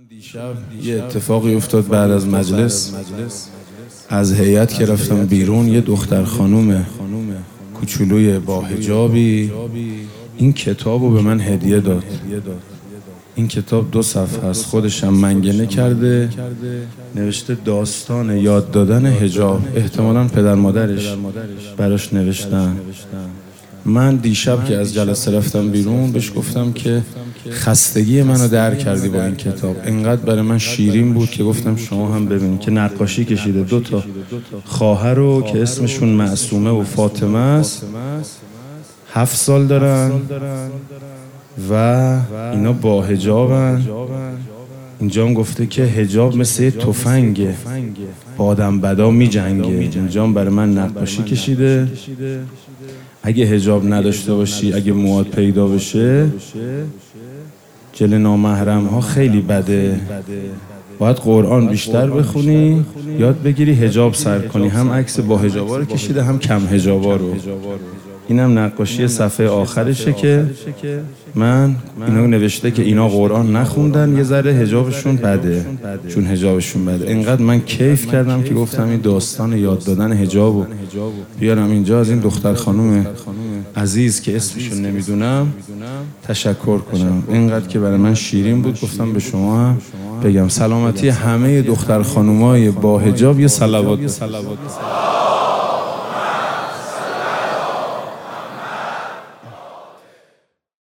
دیشب یه اتفاقی افتاد بعد از مجلس. از هیئت که رفتم بیرون یه دختر خانوم کوچولوی با حجابی این کتابو به من هدیه داد. این کتاب 2 صفحه است، خودشم منگنه کرده، نوشته داستان یاد دادن حجاب. احتمالاً پدر مادرش براش نوشتن. من دیشب که از جلسه رفتم بیرون بهش گفتم که خستگی منو درک کردی با این کتاب. اینقدر برای من شیرین بود که گفتم شما هم ببینید که نقاشی کشیده 2 تا خواهر رو که اسمشون معصومه و فاطمه است، 7 سال دارن و اینا با حجابن. اینجا هم گفته که حجاب مثل تفنگه، با آدم بدا می جنگه. اینجا هم برای من نقاشی کشیده. اگه حجاب نداشته باشی، اگه مواد پیدا بشه، جل نامحرم ها خیلی بده. باید قرآن بیشتر بخونی، یاد بگیری حجاب سر کنی. هم عکس با حجابا رو کشیده، هم کم حجابا رو. اینم نقاشی صفحه آخرشه که من اینا نوشته که اینا قرآن نخوندن، یه ذره حجابشون بده، چون حجابشون بده. اینقدر من کیف کردم که گفتم این داستان یاد دادن حجابو بیارم اینجا، از این دختر خانوم عزیز که اسمشون نمیدونم تشکر کنم. اینقدر که برای من شیرین بود، گفتم به شما هم بگم. سلامتی همه دختر خانومای با حجاب. یه صلوات.